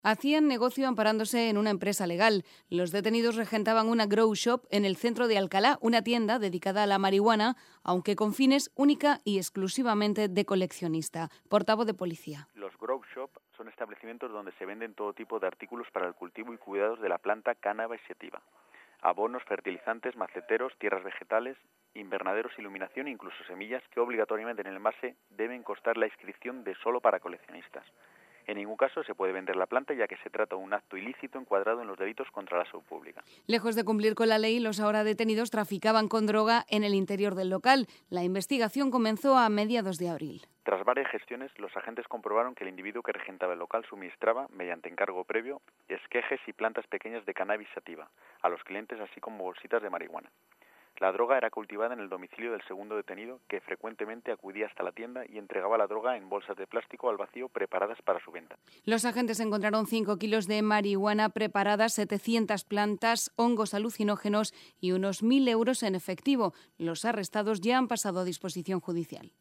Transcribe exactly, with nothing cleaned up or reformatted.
Hacían negocio amparándose en una empresa legal. Los detenidos regentaban una grow shop en el centro de Alcalá, una tienda dedicada a la marihuana, aunque con fines única y exclusivamente de coleccionista. Portavoz de policía. Los grow shop son establecimientos donde se venden todo tipo de artículos para el cultivo y cuidados de la planta cannabis sativa. Abonos, fertilizantes, maceteros, tierras vegetales, invernaderos, iluminación e incluso semillas que obligatoriamente en el envase deben constar la inscripción de solo para coleccionistas. En ningún caso se puede vender la planta, ya que se trata de un acto ilícito encuadrado en los delitos contra la salud pública. Lejos de cumplir con la ley, los ahora detenidos traficaban con droga en el interior del local. La investigación comenzó a mediados de abril. Tras varias gestiones, los agentes comprobaron que el individuo que regentaba el local suministraba, mediante encargo previo, esquejes y plantas pequeñas de cannabis sativa a los clientes, así como bolsitas de marihuana. La droga era cultivada en el domicilio del segundo detenido, que frecuentemente acudía hasta la tienda y entregaba la droga en bolsas de plástico al vacío preparadas para su venta. Los agentes encontraron cinco kilos de marihuana preparada, setecientas plantas, hongos alucinógenos y unos mil euros en efectivo. Los arrestados ya han pasado a disposición judicial.